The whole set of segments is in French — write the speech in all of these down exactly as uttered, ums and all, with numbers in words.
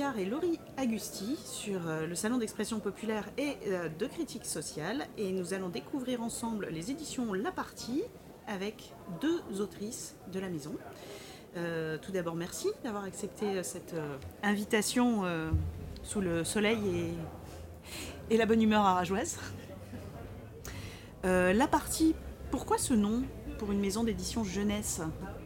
Picard et Laurie Agusti sur le salon d'expression populaire et de critique sociale et nous allons découvrir ensemble les éditions La Partie avec deux autrices de la maison. Euh, tout d'abord, merci d'avoir accepté cette euh, invitation euh, sous le soleil et, et la bonne humeur arageoise. Euh, La Partie, pourquoi ce nom pour une maison d'édition jeunesse ?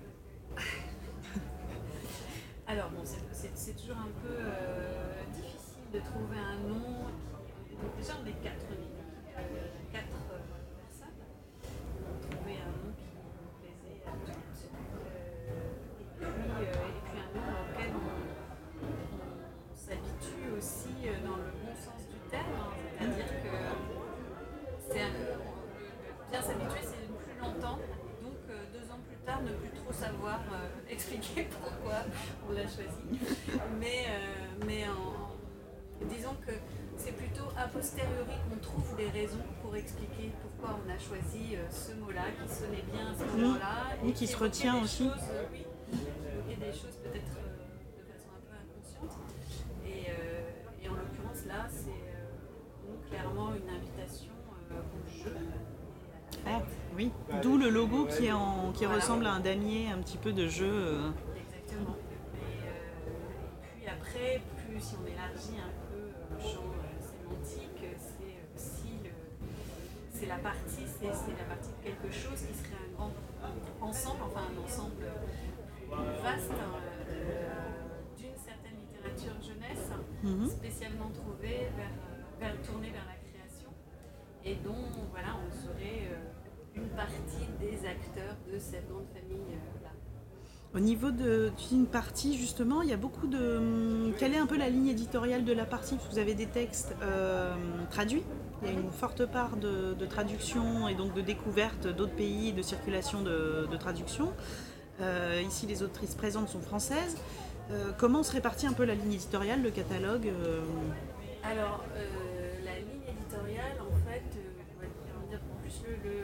Alors bon, c'est, c'est, c'est toujours un peu euh, difficile de trouver un nom. Donc déjà on est quatre, euh, quatre euh, personnes. On a trouvé un nom qui nous plaisait à toutes. Euh, et, puis, euh, et puis un nom auquel on, on s'habitue aussi euh, dans le bon sens du terme. Hein. C'est-à-dire que c'est un, on, bien s'habituer, c'est plus longtemps. Donc euh, deux ans plus tard, ne plus trop savoir euh, expliquer pourquoi on l'a choisi. Mais, euh, mais en, disons que c'est plutôt a posteriori qu'on trouve des raisons pour expliquer pourquoi on a choisi euh, ce mot-là, qui sonnait bien à ce moment-là. Mmh. Et, et qui, qui se retient aussi. Choses, euh, oui, évoquer des choses peut-être euh, de façon un peu inconsciente. Et, euh, et en l'occurrence là, c'est euh, donc clairement une invitation euh, au jeu. Ah, oui, d'où le logo qui, est en, qui voilà. ressemble à un damier, un petit peu de jeu. Euh... Exactement. Et, euh, et puis après, plus si on élargit un peu le champ euh, sémantique, c'est aussi le, c'est la partie, c'est, c'est la partie de quelque chose qui serait un grand ensemble, enfin un ensemble plus vaste hein, euh, d'une certaine littérature jeunesse, mm-hmm. spécialement trouvée vers, vers, tournée vers la création, et dont voilà, on serait euh, une partie des acteurs de cette grande famille-là. Au niveau de d'une partie, justement, il y a beaucoup de... Quelle est un peu la ligne éditoriale de La Partie ? Vous avez des textes euh, traduits. Il y a une forte part de, de traduction et donc de découverte d'autres pays, de circulation de, de traduction. Euh, ici, les autrices présentes sont françaises. Euh, comment se répartit un peu la ligne éditoriale, le catalogue euh... Alors, euh, la ligne éditoriale, en fait, euh, on va dire plus le... le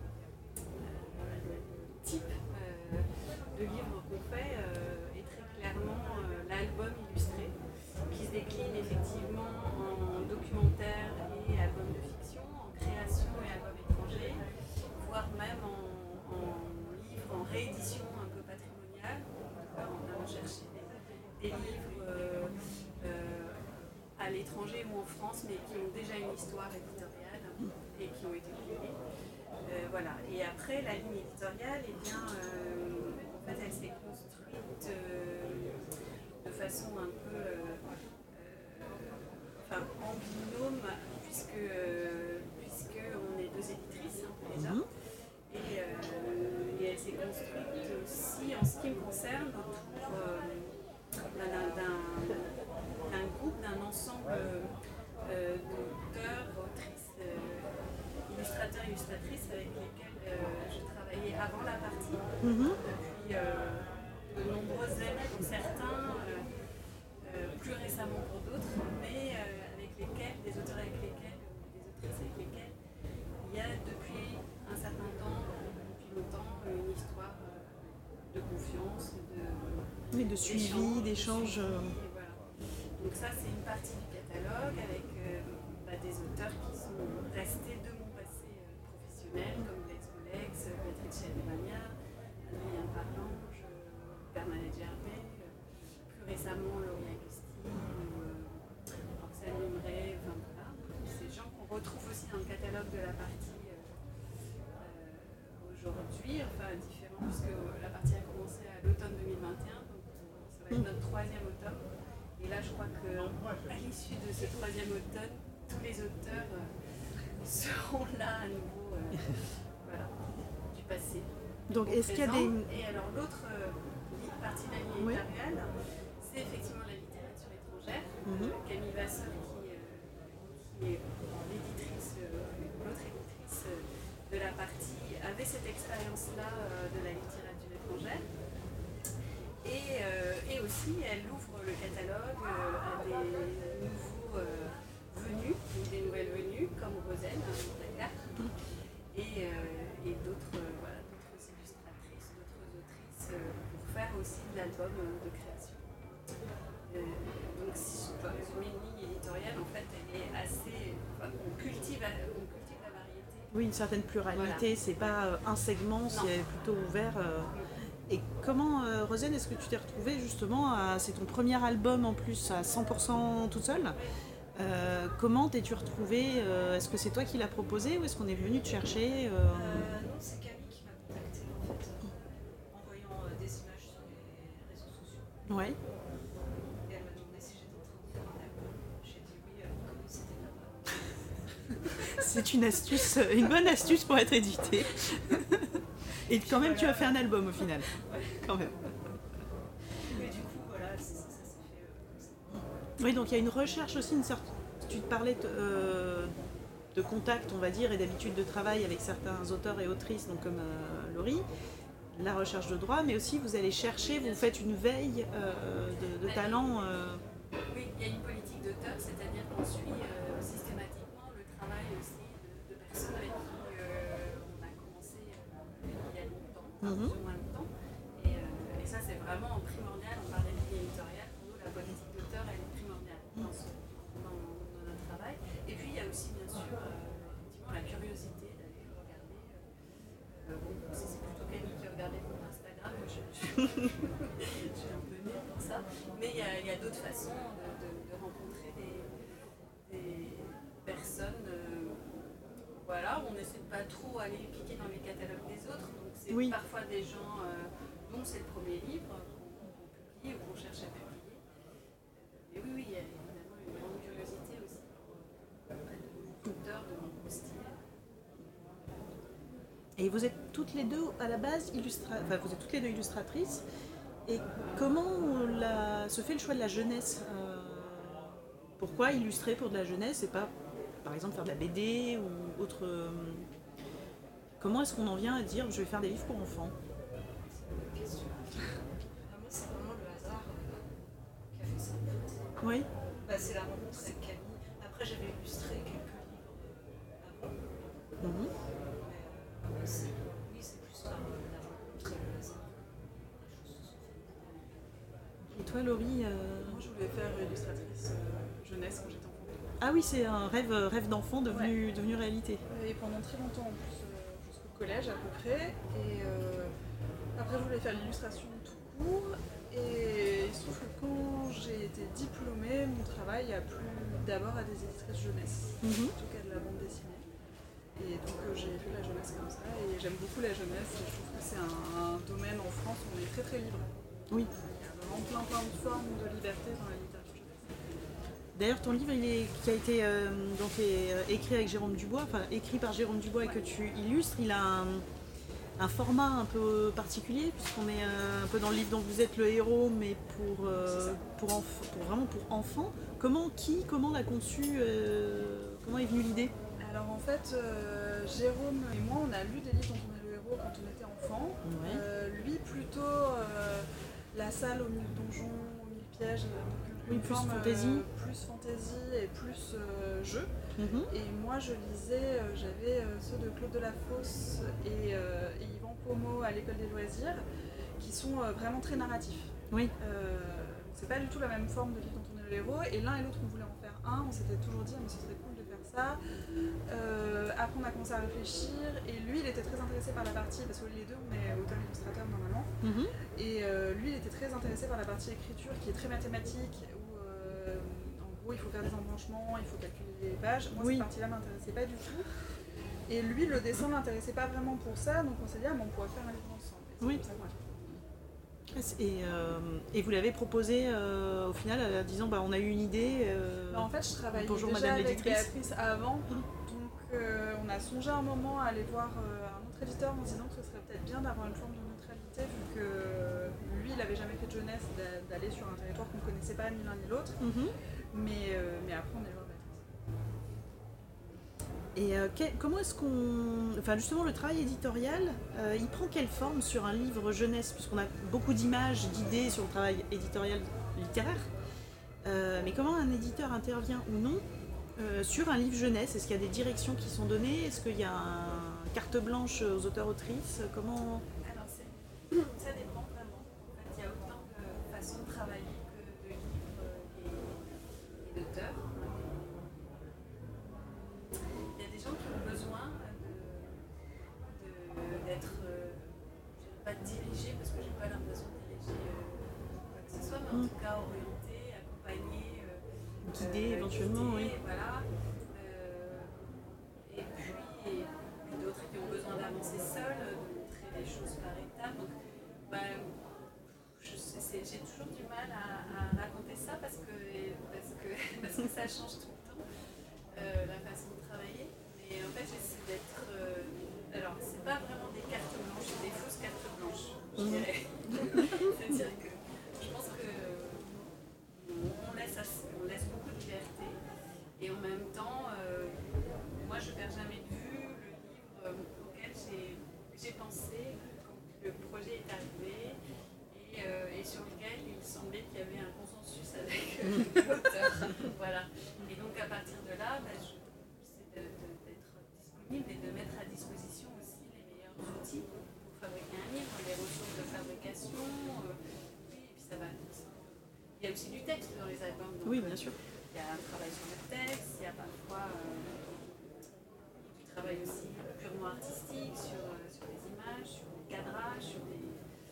type euh, de livre qu'on fait euh, est très clairement euh, l'album illustré qui se décline effectivement en documentaire et album de fiction, en création et album étranger, voire même en, en livre, en réédition un peu patrimoniale. On a recherché des, des livres euh, euh, à l'étranger ou en France mais qui ont déjà une histoire éditoriale et qui ont été publiés. Euh, voilà. Et après, la ligne éditoriale, eh bien, euh, en fait, elle s'est construite euh, de façon un peu euh, enfin, en binôme, puisque, euh, puisque on est deux éditrices hein, déjà. Mm-hmm. Et, euh, et elle s'est construite aussi, en ce qui me concerne, autour euh, d'un, d'un, d'un groupe, d'un ensemble euh, d'auteurs, autrices, euh, illustrateurs, illustratrices avec lesquels euh, je travaillais avant La Partie, mm-hmm. depuis euh, de nombreuses années pour certains, euh, euh, plus récemment pour d'autres, mais euh, avec lesquels, des auteurs avec lesquels, ou des autrices avec lesquels, il y a depuis un certain temps, depuis longtemps, une histoire euh, de confiance, de, oui, de suivi, d'échange. De suivi, voilà. Donc ça, c'est une partie du catalogue avec euh, bah, des auteurs qui sont restés de mon passé euh, professionnel, comme Lex Bolex, Beatrice Alemania, Adrien Parlange, Bernadette Gervais, euh, plus récemment Laurie Agusti, euh, Roxane Limray, enfin voilà. Ces gens qu'on retrouve aussi dans le catalogue de La Partie euh, euh, aujourd'hui, enfin différent, puisque La Partie a commencé à l'automne deux mille vingt et un, donc ça va être notre troisième automne. Et là, je crois qu'à l'issue de ce troisième automne, tous les auteurs euh, seront là à nouveau euh, voilà, du passé. Donc, est-ce qu'il y a des... Et alors, l'autre euh, partie de la ligne oui. éditoriale, c'est effectivement la littérature étrangère. Mm-hmm. Euh, Camille Vasseur, qui, euh, qui est l'éditrice, euh, l'autre éditrice euh, de La Partie, avait cette expérience-là euh, de la littérature étrangère. Et, euh, et aussi, elle ouvre le catalogue euh, à des nouveaux euh, venus, des nouvelles venues, comme Rosen, Dakar, et, euh, et d'autres, euh, voilà, d'autres illustratrices, d'autres autrices, euh, pour faire aussi de l'album euh, de création. Euh, donc, si la, on cultive la variété. Oui, une certaine pluralité, voilà. C'est pas euh, un segment, non. C'est plutôt ouvert. Euh... Et comment, euh, Rosiane, est-ce que tu t'es retrouvée justement à... C'est ton premier album en plus à cent pour cent toute seule. Euh, comment t'es-tu retrouvée euh, Est-ce que c'est toi qui l'as proposé ou est-ce qu'on est venu te chercher euh... Euh, Non, c'est Camille qui m'a contactée en fait, euh, en voyant euh, des images sur les réseaux sociaux. Ouais. Et elle m'a demandé si j'étais en train de faire un album. J'ai dit oui, alors comme c'était là-bas. C'est une astuce, une bonne astuce pour être édité. Et quand même, voilà. Tu as fait un album au final. Ouais. Quand même. Mais du coup, voilà, ça, ça, ça s'est fait euh, comme ça. Oui, donc il y a une recherche aussi, une sorte. Tu te parlais de, euh, de contact, on va dire, et d'habitude de travail avec certains auteurs et autrices, donc comme euh, Laurie. La recherche de droit, mais aussi vous allez chercher, vous faites une veille euh, de, de talent. Euh... Oui, il y a une politique d'auteur, c'est-à-dire qu'on suit euh, systématiquement le travail aussi de, de personnes avec qui euh, on a commencé euh, il y a longtemps, mm-hmm. plus ou moins longtemps. Et, euh, et ça, c'est vraiment primordial. On parlait de ligne éditoriale. Pour nous, la politique d'auteur, elle est primordiale dans, ce, dans, dans notre travail. Et puis, il y a aussi, bien sûr, euh, effectivement, la curiosité d'aller regarder. Euh, bon, c'est, c'est plutôt Camille qui regardait mon Instagram. Je, je, je suis un peu nulle pour ça. Mais il y a, il y a d'autres façons de, de, de rencontrer des, des personnes. Euh, voilà, on n'essaie de pas trop aller piquer dans les catalogues des autres. Donc, c'est oui. Parfois des gens euh, dont c'est le premier livre qu'on, qu'on publie ou qu'on cherche à publier. Et oui, oui, il y a évidemment une grande curiosité aussi pour euh, d'auteurs de mon style. Et vous êtes toutes les deux à la base illustra... enfin, vous êtes toutes les deux illustratrices. Et comment la... se fait le choix de la jeunesse euh... Pourquoi illustrer pour de la jeunesse et pas, par exemple, faire de la B D ou autre... Comment est-ce qu'on en vient à dire je vais faire des livres pour enfants? C'est une bonne question. Moi, c'est vraiment le hasard euh, qui a fait ça. Oui. Bah, c'est la rencontre avec Camille. Après, j'avais illustré quelques livres avant. Mm-hmm. Mais, c'est, oui, c'est plus par euh, la rencontre et le hasard. Les choses se sont faites. Et toi, Laurie euh... Moi, je voulais faire illustratrice euh, jeunesse quand j'étais enfant. Ah oui, c'est un rêve, rêve d'enfant devenu, ouais. devenu réalité. Et pendant très longtemps en plus. Collège à peu près, et euh, après je voulais faire l'illustration tout court, et il se trouve que quand j'ai été diplômée, mon travail a plu d'abord à des éditrices jeunesse, mm-hmm. plutôt qu'à de la bande dessinée, et donc euh, j'ai fait la jeunesse comme ça, et j'aime beaucoup la jeunesse, et je trouve que c'est un, un domaine en France où on est très très libre. Oui. Il y a vraiment plein plein de formes de liberté dans la littérature. D'ailleurs, ton livre, il est, qui a été euh, donc, est, euh, écrit avec Jérôme Dubois, enfin écrit par Jérôme Dubois et que tu illustres, il a un, un format un peu particulier puisqu'on est euh, un peu dans le livre dont vous êtes le héros, mais pour, euh, pour, enf- pour vraiment pour enfants. Comment, qui, comment l'a conçu euh, Comment est venue l'idée? Alors en fait, euh, Jérôme et moi, on a lu des livres dont on est le héros quand on était enfant. Ouais. Euh, lui, plutôt euh, la salle au mille donjons, au mille pièges. Oui, plus fantasy. Euh, plus fantasy et plus euh, jeu. Mm-hmm. Et moi, je lisais, euh, j'avais euh, ceux de Claude Delafosse et, euh, et Yvan Pomo à l'école des loisirs, qui sont euh, vraiment très narratifs. Oui. Euh, c'est pas du tout la même forme de livre dont on est le héros. Et l'un et l'autre, on voulait en faire un. On s'était toujours dit, mais ce serait cool de faire ça. Euh, après, on a commencé à réfléchir. Et lui, il était très intéressé par la partie, parce que les deux, on est auteur-illustrateur normalement. Mm-hmm. Et euh, lui, il était très intéressé par la partie écriture, qui est très mathématique. Euh, en gros, il faut faire des embranchements, il faut calculer les pages. Moi, oui. Cette partie-là ne m'intéressait pas du tout. Et lui, le dessin ne l'intéressait pas vraiment pour ça, donc on s'est dit, ah, mais on pourrait faire un livre ensemble. Et oui. Et, euh, et vous l'avez proposé euh, au final, en disant, bah, on a eu une idée. Euh, bah, en fait, je travaillais bonjour, déjà Madame avec l'éditrice. Béatrice avant, donc euh, on a songé un moment à aller voir euh, un autre éditeur en se disant que ce serait peut-être bien d'avoir une forme de neutralité, vu que lui, il n'avait jamais fait de jeunesse, d'aller sur un territoire qu'on ne connaissait pas ni l'un ni l'autre. Mm-hmm. Mais, euh, mais après, on est voir Béatrice. Et euh, que, comment est-ce qu'on... Enfin, justement, le travail éditorial, euh, il prend quelle forme sur un livre jeunesse? Puisqu'on a beaucoup d'images, d'idées sur le travail éditorial littéraire. Euh, mais comment un éditeur intervient ou non euh, sur un livre jeunesse? Est-ce qu'il y a des directions qui sont données? Est-ce qu'il y a une carte blanche aux auteurs-autrices? Comment... Alors, c'est... ça dépend vraiment. En fait, il y a autant de façons de travailler que de livres et, et d'auteurs. Il y a des guider euh, éventuellement, guider, oui. Voilà. Euh, et puis, et puis d'autres qui ont besoin d'avancer seuls, de montrer les choses par étapes. Donc, bah, je sais, c'est, j'ai toujours du mal à, à raconter ça parce que, parce, que, parce que ça change tout le temps, euh, la façon de travailler. Mais en fait, j'essaie d'être. Euh, alors, c'est pas vraiment des cartes blanches, c'est des fausses cartes blanches, je dirais. C'est-à-dire que je pense que on laisse, assez, on laisse beaucoup de liberté et en même temps, euh, moi, je ne perds jamais de vue le livre auquel j'ai, j'ai pensé quand le projet est arrivé. Et, euh, et sur lequel il semblait qu'il y avait un consensus avec euh, l'auteur. Voilà. Et donc à partir de là, bah, je, c'est de, de, d'être disponible et de mettre à disposition aussi les meilleurs outils pour fabriquer un livre, les ressources de fabrication. Euh, oui, et puis ça va. Il y a aussi du texte dans les albums. Donc, Oui, bien sûr. Il y a un travail sur le texte, il y a parfois euh, du travail aussi purement artistique sur, euh, sur les images, sur les cadrages, sur les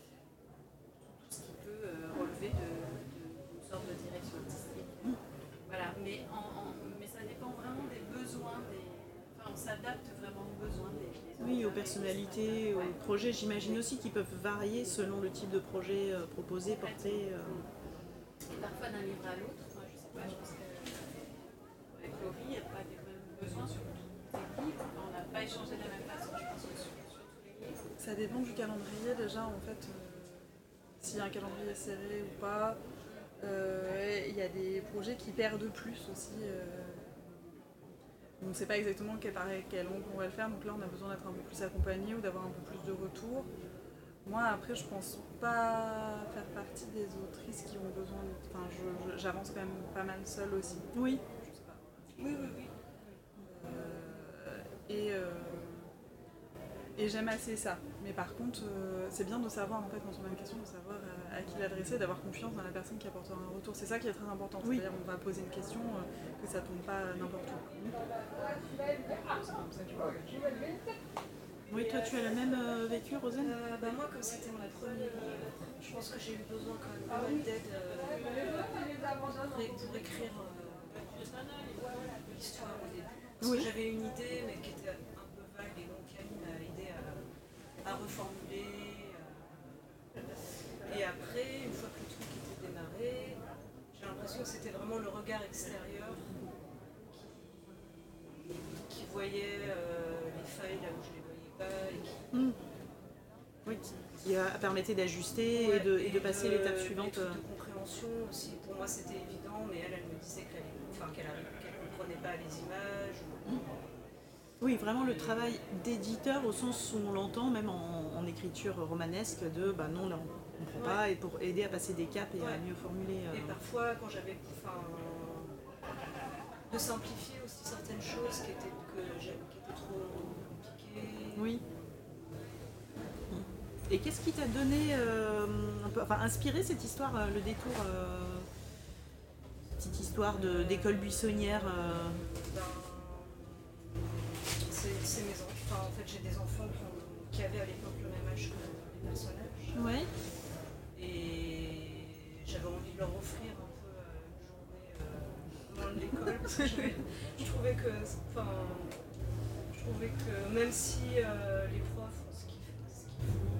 relever de, de, d'une sorte de direction artistique. Voilà, mais, en, en, mais ça dépend vraiment des besoins, des, enfin on s'adapte vraiment aux besoins des, des Oui, aux personnalités, aux ouais. projets, j'imagine aussi qu'ils peuvent varier selon le type de projet euh, proposé, porté. Euh... Et parfois d'un livre à l'autre, moi je sais pas, je pense qu'avec Laurie, il n'y a pas des mêmes besoins sur tous les livres, on n'a pas échangé de la même façon, je pense que sur, sur tous les livres. Ça dépend du calendrier déjà en fait. Euh... S'il y a un calendrier serré ou pas, euh, il y a des projets qui perdent plus aussi. Euh, on ne sait pas exactement quel, quel angle on va le faire, donc là on a besoin d'être un peu plus accompagné ou d'avoir un peu plus de retour. Moi après je pense pas faire partie des autrices qui ont besoin de... Enfin je, je, j'avance quand même pas mal seule aussi. Oui. Je sais pas. Oui, oui, oui. Euh, et... Euh, Et j'aime assez ça. Mais par contre, euh, c'est bien de savoir, en fait, quand on a une question, de savoir à, à qui l'adresser, d'avoir confiance dans la personne qui apportera un retour. C'est ça qui est très important. Oui. C'est-à-dire qu'on va poser une question, euh, que ça ne tombe pas n'importe où. C'est comme ça que je vois. Oui, toi, tu as la même euh, vécu, Rosanne euh, bah Moi, comme c'était mon premier livre, je pense que j'ai eu besoin quand même pas mal d'aide euh, pour, pour écrire euh, l'histoire au début. Parce oui. que j'avais une idée, mais qui était un peu vague, et donc Camille m'a aidé à, à reformuler. Euh, et après, une fois que le truc était démarré, j'ai l'impression que c'était vraiment le regard extérieur qui, qui voyait euh, les failles là où je les voyais pas. Et qui, mmh. Oui, qui a permetté d'ajuster ouais, et, de, et de passer de, l'étape suivante. De compréhension aussi, pour moi c'était évident, mais elle, elle me disait qu'elle enfin, qu'elle ne comprenait pas les images. Ou... Oui, vraiment le travail d'éditeur au sens où on l'entend, même en, en écriture romanesque, de bah non, là on ne comprend ouais. pas, et pour aider à passer des caps et ouais. à mieux formuler. Euh... Et parfois, quand j'avais. Enfin, de simplifier aussi certaines choses qui étaient, que qui étaient trop compliquées. Oui. Et qu'est-ce qui t'a donné, euh, un peu, enfin inspiré cette histoire, euh, le détour, euh, petite histoire de, d'école buissonnière euh... ben, c'est, c'est mes enfants. Enfin, en fait, j'ai des enfants qui, ont, qui avaient à l'époque le même âge que les personnages. Ouais. Et j'avais envie de leur offrir un peu euh, une journée euh, loin de l'école parce que je, je trouvais que, enfin, je trouvais que même si euh, les profs font ce qu'ils font, ce qu'il faut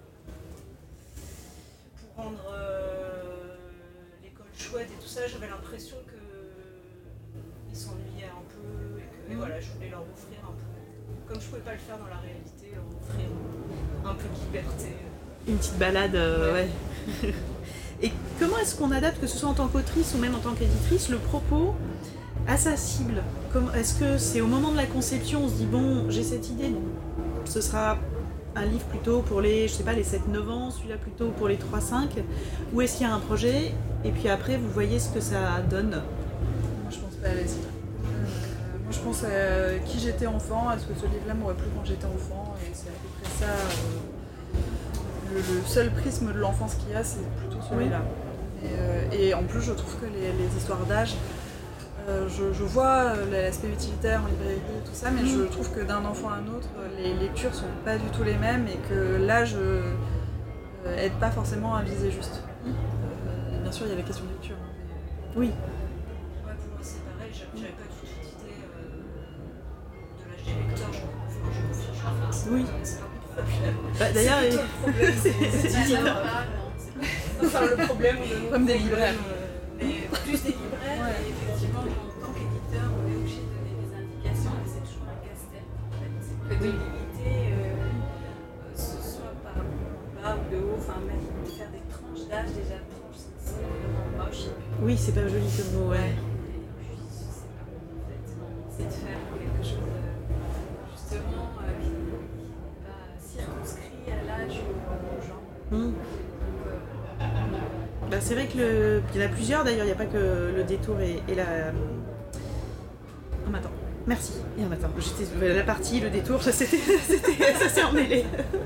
pour rendre euh, l'école chouette et tout ça, j'avais l'impression que ils s'ennuyaient un peu et que et voilà, je voulais leur offrir un peu. Comme je ne pouvais pas le faire dans la réalité, leur offrir un peu de liberté. Une petite balade, euh, ouais. ouais. Et comment est-ce qu'on adapte, que ce soit en tant qu'autrice ou même en tant qu'éditrice, le propos à sa cible? Comment, est-ce que c'est au moment de la conception, on se dit bon, j'ai cette idée, donc ce sera un livre plutôt pour les, je sais pas, les sept neuf ans, celui-là plutôt pour les trois cinq, ou est-ce qu'il y a un projet et puis après vous voyez ce que ça donne? Moi je pense pas à la cible. Euh, moi je pense à qui j'étais enfant, est-ce que ce livre-là m'aurait plu quand j'étais enfant, et c'est à peu près ça. Euh, le, le seul prisme de l'enfance qu'il y a, c'est plutôt celui-là. Oui. Et, euh, et en plus je trouve que les, les histoires d'âge, Euh, je, je vois l'aspect utilitaire en librairie et tout ça, mais mmh. je trouve que d'un enfant à un autre, les lectures sont pas du tout les mêmes et que l'âge euh, aide pas forcément à viser juste. Mmh. Euh, bien sûr, il y a la question de lecture. Hein, mais... Oui. Ouais, pour j'avais pas du tout d'idée euh, de l'âge des lecteurs, je enfin, je confie, je enfin, Oui. c'est pas mon problème. Bah, d'ailleurs, c'est plutôt le problème c'est- des c'est- éditeurs. Ah, non, c'est pas- Enfin, le problème de nos Comme des problèmes, libraires. euh, Mais plus des libraires, Ouais. et effectivement, en tant qu'éditeur, on est obligé de donner des indications, et c'est toujours un casse-tête. En fait. C'est que de limiter, euh, euh, ce soit par le bas ou le haut, enfin même faire des tranches d'âge, déjà tranches, c'est c'est vraiment moche. Et puis, Oui, c'est pas joli comme mot, ouais. Et puis, je sais pas, en fait, c'est de faire quelque chose, euh, justement, euh, qui n'est pas circonscrit à l'âge ou au genre. Hmm. Donc, euh, Bah, c'est vrai que le... il y en a plusieurs d'ailleurs, il n'y a pas que le détour et, et la. Oh, mais attends, merci. Et attends, j'étais la partie, le détour, ça s'était, c'était- ça s'est emmêlé.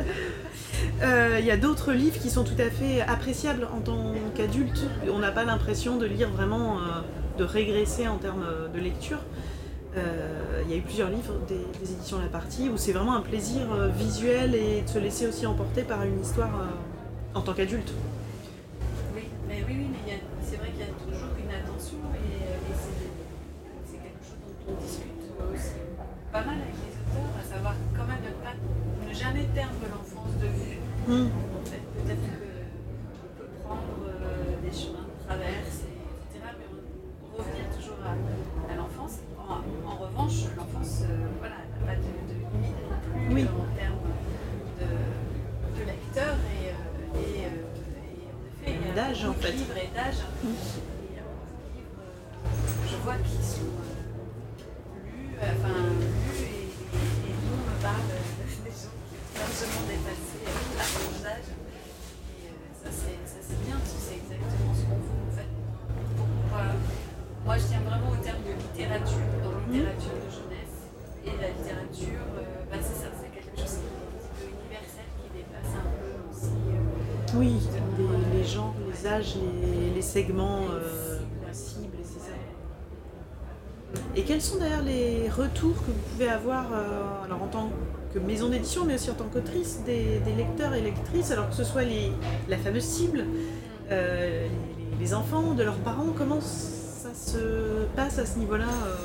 Euh, Il y a d'autres livres qui sont tout à fait appréciables en tant qu'adulte. On n'a pas l'impression de lire vraiment, euh, de régresser en termes de lecture. Euh, Il y a eu plusieurs livres des, des éditions La Partie où c'est vraiment un plaisir euh, visuel et de se laisser aussi emporter par une histoire euh, en tant qu'adulte. Oui, mais oui, oui, mais il y a- c'est vrai qu'il y a toujours une attention et, euh, et c'est, c'est quelque chose dont on discute aussi pas mal avec les auteurs, à savoir quand même ne, pas, ne jamais perdre l'enfance de vue. Hmm. En fait, peut-être qu'on peut prendre euh, des chemins de traverse, et, etc., mais on, revenir toujours à, à l'enfance. En, en revanche, l'enfance, euh, voilà, elle n'a pas de, de limite non plus Oui. euh, en termes de, de lecteurs et, euh, et, euh, et en effet, il y a D'âge, en beaucoup de fait. livres et d'âge. Et il y a beaucoup de livres, euh, je vois, qui sont euh, lus, euh, enfin, lus et, et, et dont me parlent euh, des gens qui ont largement dépassé euh, la tranche d'âge. Et euh, ça, c'est, ça, c'est bien, parce que c'est exactement ce qu'on veut, en fait. Pour, euh, moi, je tiens vraiment au terme de littérature, dans la littérature de jeunesse. Et la littérature, euh, bah, c'est ça, c'est quelque chose qui est un petit peu universel, qui dépasse un peu aussi. euh, Oui, les, les genres, les âges, les, les segments, euh, la cible, c'est ça. Et quels sont d'ailleurs les retours que vous pouvez avoir, euh, alors en tant que maison d'édition, mais aussi en tant qu'autrice, des, des lecteurs et lectrices, alors que ce soit les, la fameuse cible, euh, les, les enfants, de leurs parents, comment ça se passe à ce niveau-là euh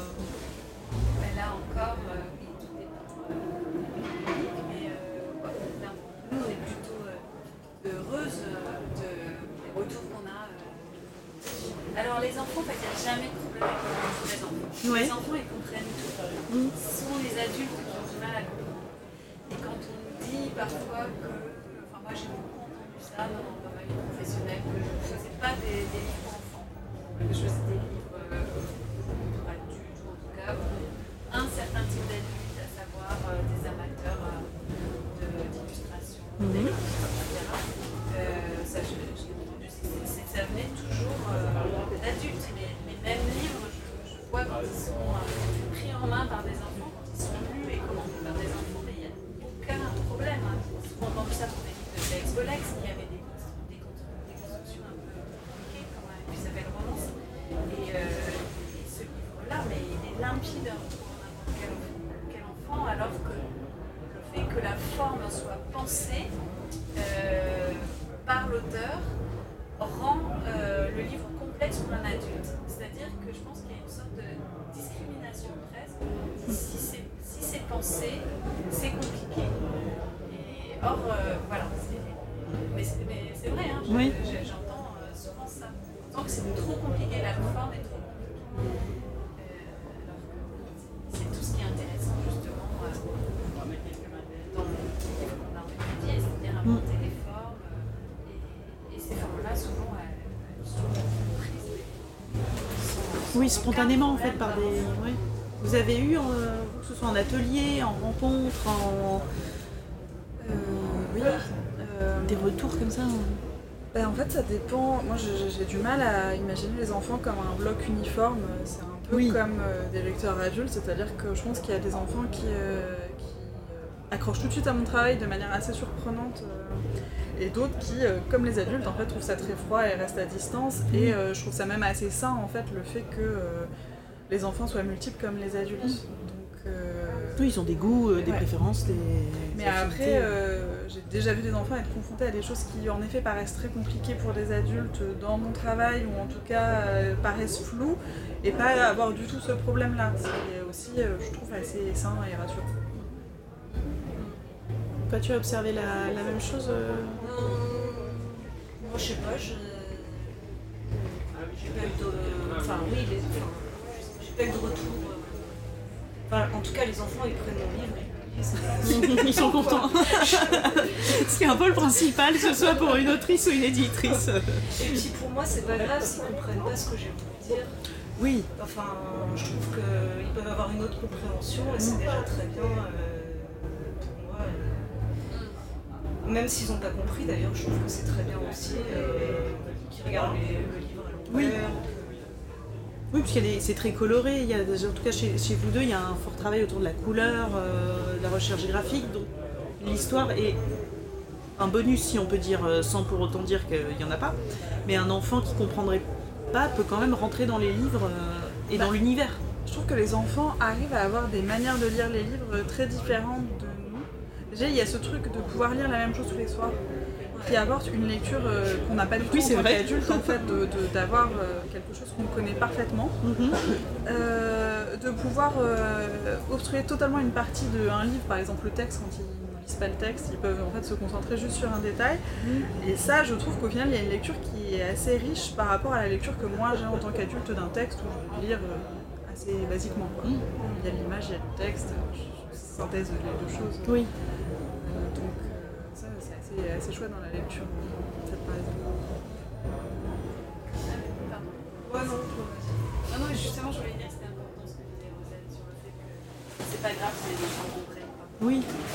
Mais là encore, euh, oui, tout dépend euh, du public, mais euh, ouais, là, nous, on est plutôt euh, heureuse euh, de, des retours qu'on a. euh. Alors, les enfants, en fait, il n'y a jamais de problème avec les retours des enfants. Ouais. Les enfants, ils comprennent tout. Mm. Ce sont les adultes qui ont du mal à comprendre. Et quand on nous dit parfois que. Enfin, moi, j'ai beaucoup entendu ça dans, dans ma vie professionnelle, que je ne faisais pas des, des livres pour enfants, que je faisais des livres euh, pour adultes, ou en tout cas pour un certain type d'adultes, à savoir euh, des amateurs euh, de- d'illustration, Mhm. d'écriture, et cetera. Euh, ça, je, je l'ai entendu, c'est, c'est, ça venait toujours euh, d'adultes. Mais les mêmes livres, je, je vois quand ils sont euh, pris en main par des enfants, quand ils sont lus et commentés par des enfants, mais il n'y a aucun problème. Hein. J'ai souvent entendu ça pour des livres de Félix Bolex, qui avait des, des, des constructions un peu compliquées, quand même, et puis ça s'appelle Romance. Et, euh, et ce livre-là, mais il est limpide pour n'importe quel, quel enfant, alors que le fait que la forme soit pensée euh, par l'auteur rend euh, le livre complexe pour un adulte. C'est-à-dire que je pense qu'il y a une sorte de discrimination presque. Si c'est, si c'est pensé, c'est compliqué. Et or, euh, voilà. C'est, mais, c'est, mais c'est vrai, hein, je- Oui. je- j'entends euh, souvent ça. Tant que c'est trop compliqué, la forme est trop compliquée. Euh, alors que c'est tout ce qui est intéressant justement euh, dans le livre qu'on a étudié, c'est-à-dire inventer les formes. euh, et, et ces formes-là, souvent, elles, elles sont prises sans- sans Oui, aucun spontanément en fait problème par des. d'avance. Ouais. Vous avez eu, euh, que ce soit en atelier, en rencontre, en Euh, oui. Euh, des retours comme ça. hein. bah, en fait, ça dépend. Moi, j'ai, j'ai du mal à imaginer les enfants comme un bloc uniforme. C'est un peu Oui. comme euh, des lecteurs adultes, c'est-à-dire que je pense qu'il y a des enfants qui, euh, qui euh, accrochent tout de suite à mon travail de manière assez surprenante. euh, Et d'autres qui, euh, comme les adultes, en fait, trouvent ça très froid et restent à distance. Et euh, je trouve ça même assez sain, en fait, le fait que euh, les enfants soient multiples comme les adultes. Donc, euh, Oui, ils ont des goûts, euh, des Ouais. préférences, des. Mais des après, affinités. euh, j'ai déjà vu des enfants être confrontés à des choses qui en effet paraissent très compliquées pour des adultes dans mon travail ou en tout cas euh, paraissent floues et pas avoir du tout ce problème-là. C'est aussi, euh, je trouve, assez sain et rassurant. Toi, tu as observé la, la même chose euh... Euh, moi, je sais pas, je. J'ai pas eu de. Enfin, oui, les... enfin, j'ai pas eu de retour. euh, Enfin, en tout cas, les enfants, ils prennent mon livre et ils le lisent. Ils sont contents. Ce qui est un peu le principal, que ce soit pour une autrice ou une éditrice. Et puis pour moi, c'est pas grave s'ils comprennent pas ce que j'ai voulu dire. Oui, Enfin, je trouve qu'ils peuvent avoir une autre compréhension et c'est déjà très bien euh, pour moi. euh, Même s'ils n'ont pas compris, d'ailleurs, je trouve que c'est très bien aussi euh, qu'ils regardent les- le livre à Oui. l'envers. oui, parce qu'il y a des- c'est très coloré. Il y a, en tout cas, chez, chez vous deux, il y a un fort travail autour de la couleur, euh, de la recherche graphique. Donc, l'histoire est un bonus, si on peut dire, euh, sans pour autant dire qu'il n'y en a pas. Mais un enfant qui ne comprendrait pas peut quand même rentrer dans les livres euh, et dans Bah. l'univers. Je trouve que les enfants arrivent à avoir des manières de lire les livres très différentes de nous. Déjà, il y a ce truc de pouvoir lire la même chose tous les soirs, qui apporte une lecture euh, qu'on n'a pas du tout Oui, c'est en tant vrai. qu'adulte, en fait, de- de- d'avoir euh, quelque chose qu'on connaît parfaitement. Mhm. Euh, de pouvoir euh, obstruer totalement une partie d'un livre, par exemple le texte, quand ils ne lisent pas le texte, ils peuvent en fait se concentrer juste sur un détail. Et ça, je trouve qu'au final, il y a une lecture qui est assez riche par rapport à la lecture que moi j'ai en tant qu'adulte d'un texte où je vais lire euh, assez basiquement, quoi. Mm. Il y a l'image, il y a le texte, je, je synthèse les deux choses. Oui. Euh, donc euh, ça, c'est assez, assez chouette dans la lecture, cette par exemple. Pardon. Ouais, non, toi, vas-y. Non, non, justement, je voulais dire que c'était important ce que disait Rosette sur le fait que c'est pas grave si les gens comprennent pas. Oui.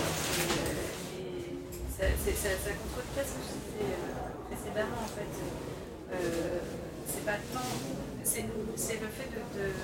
Et ça, c'est- ça, ça contredit pas ce que je disais euh, précédemment en fait. Euh, c'est pas tant. C'est c'est le fait de, de-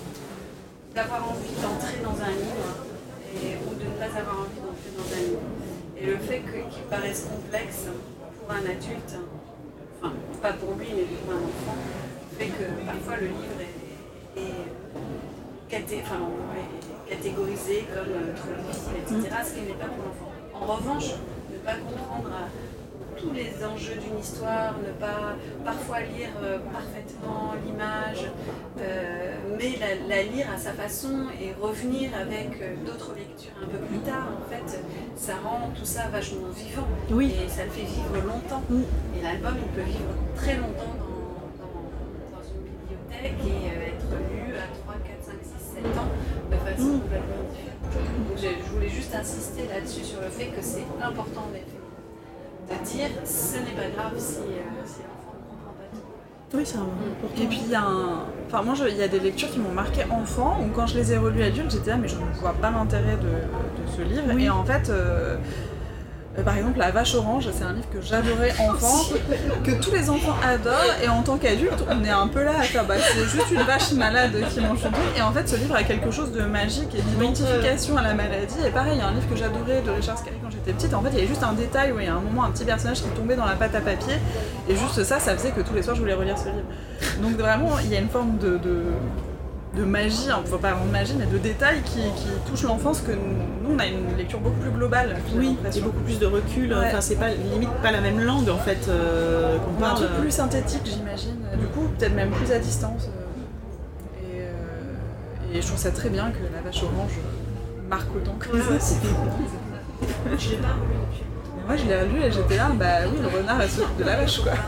d'avoir envie d'entrer dans un livre et, ou de ne pas avoir envie d'entrer dans un livre. Et le fait que- qu'il paraisse complexe pour un adulte, enfin pas pour lui mais pour un enfant, fait que parfois le livre est, est caté- enfin, est catégorisé comme euh, trop difficile, et cetera, ce qui n'est pas pour l'enfant. En revanche, ne pas comprendre euh, tous les enjeux d'une histoire, ne pas parfois lire euh, parfaitement l'image, euh, mais la, la lire à sa façon et revenir avec euh, d'autres lectures un peu plus tard, en fait, ça rend tout ça vachement vivant. Oui. Et ça le fait vivre longtemps. Mm. Et l'album, il peut vivre très longtemps dans, dans, dans une bibliothèque et euh, être lu à trois, quatre, cinq, six, sept ans de façon Mm. complètement différente. Donc je, je voulais juste insister là-dessus sur le fait que c'est important d'être de dire ce n'est pas grave si, euh, si l'enfant ne comprend pas tout. Oui, c'est important. Et puis il y a un... Enfin moi, je- il y a des lectures qui m'ont marqué enfant, où quand je les ai relues adultes, j'étais là, mais je ne vois pas l'intérêt de, de ce livre. Oui. Et en fait, euh, euh, par exemple, La Vache Orange, c'est un livre que j'adorais enfant, que tous les enfants adorent, et en tant qu'adulte, on est un peu là à faire, bah, c'est juste une vache malade qui mange son truc. Et en fait, ce livre a quelque chose de magique et d'identification à la maladie. Et pareil, il y a un livre que j'adorais de Richard Scarry quand j'étais petite. En fait, il y avait juste un détail où il y a un moment, un petit personnage qui tombait dans la pâte à papier, et juste ça, ça faisait que tous les soirs, je voulais relire ce livre. Donc vraiment, il y a une forme de, de, de magie, enfin pas vraiment de magie, mais de détails qui, qui touchent l'enfance, que nous, on a une lecture beaucoup plus globale. j'ai Oui, et l'impression. beaucoup plus de recul. Ouais. Enfin, c'est pas limite pas la même langue en fait euh, qu'on On a un parle. truc plus synthétique, j'imagine. Du coup, peut-être même plus à distance. euh, Et, euh, et je trouve ça très bien que La Vache Orange marque autant que Ouais, ça. ouais, c'est fou. Je l'ai pas relu depuis. Et moi, je l'ai lu et j'étais là, bah oui, le renard a souffert de la vache, quoi.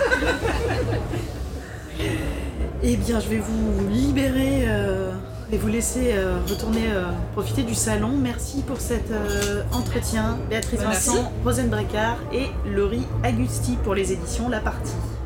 Eh bien, je vais vous libérer euh, et vous laisser euh, retourner euh, profiter du salon. Merci pour cet euh, entretien. Béatrice Merci. Vincent, Rosen Brecard et Laurie Agusti pour les éditions La Partie.